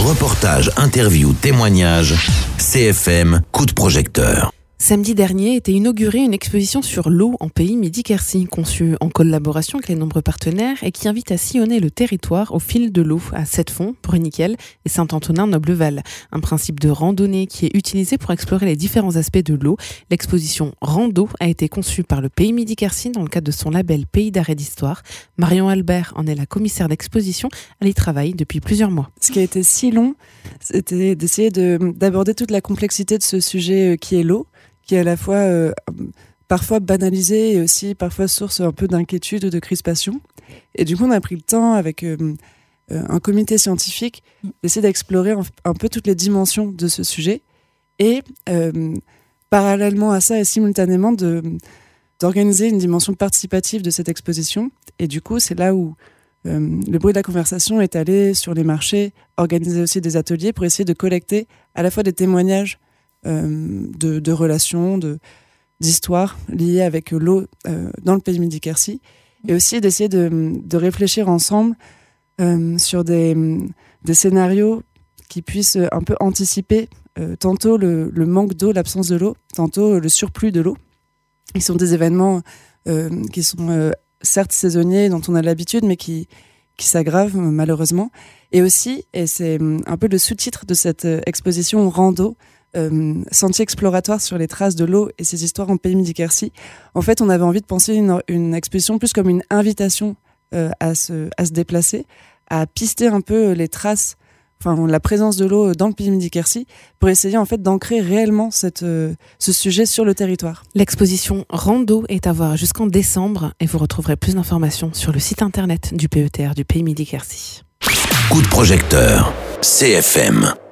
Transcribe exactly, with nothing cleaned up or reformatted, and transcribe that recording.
Reportages, interviews, témoignages, C F M, coup de projecteur. Samedi dernier était inaugurée une exposition sur l'eau en pays Midi-Quercy, conçue en collaboration avec les nombreux partenaires et qui invite à sillonner le territoire au fil de l'eau à Sept-Fonds, Bruniquel et Saint-Antonin-Nobleval. Un principe de randonnée qui est utilisé pour explorer les différents aspects de l'eau. L'exposition Rando a été conçue par le pays Midi-Quercy dans le cadre de son label Pays d'art et d'histoire. Marion Albert en est la commissaire d'exposition. Elle y travaille depuis plusieurs mois. Ce qui a été si long, c'était d'essayer de, d'aborder toute la complexité de ce sujet qui est l'eau, qui est à la fois euh, parfois banalisé et aussi parfois source un peu d'inquiétude ou de crispation. Et du coup, on a pris le temps avec euh, un comité scientifique d'essayer d'explorer un, un peu toutes les dimensions de ce sujet et euh, parallèlement à ça et simultanément de, d'organiser une dimension participative de cette exposition. Et du coup, c'est là où euh, le bruit de la conversation est allé sur les marchés, organiser aussi des ateliers pour essayer de collecter à la fois des témoignages Euh, de, de relations, de, d'histoires liées avec l'eau euh, dans le pays Midi-Quercy, et aussi d'essayer de, de réfléchir ensemble euh, sur des, des scénarios qui puissent un peu anticiper euh, tantôt le, le manque d'eau, l'absence de l'eau, tantôt le surplus de l'eau. Ils sont des événements euh, qui sont euh, certes saisonniers, dont on a l'habitude, mais qui, qui s'aggravent malheureusement. Et aussi, et c'est un peu le sous-titre de cette exposition Rando, Euh, sentier exploratoire sur les traces de l'eau et ses histoires en pays Midi-Quercy. En fait, on avait envie de penser une, une exposition plus comme une invitation euh, à, se, à se déplacer, à pister un peu les traces, enfin la présence de l'eau dans le pays Midi-Quercy, pour essayer en fait d'ancrer réellement cette, euh, ce sujet sur le territoire. L'exposition Rando est à voir jusqu'en décembre et vous retrouverez plus d'informations sur le site internet du P E T R du pays Midi-Quercy. Coup de projecteur, C F M.